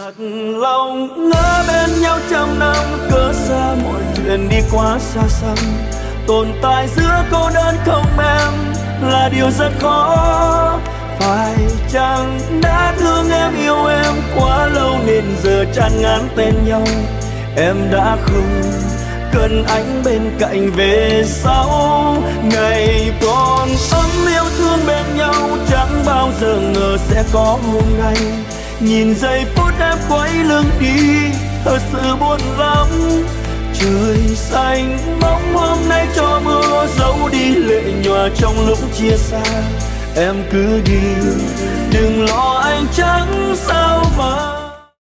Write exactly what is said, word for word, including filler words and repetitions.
Thật lòng ngỡ bên nhau trăm năm, cớ sao mọi chuyện đi quá xa xăm. Tồn tại giữa cô đơn không em là điều rất khó. Phải chăng đã thương em yêu em quá lâu nên giờ chán ngán tên nhau. Em đã không cần anh bên cạnh về sau. Ngày còn ấm yêu thương bên nhau, chẳng bao giờ ngờ sẽ có hôm nay. Nhìn giây phút em quay lưng đi, thật sự buồn lắm. Trời xanh bóng hôm nay cho mưa giấu đi lệ nhòa trong lúc chia xa. Em cứ đi, đừng lo anh chẳng sao mà.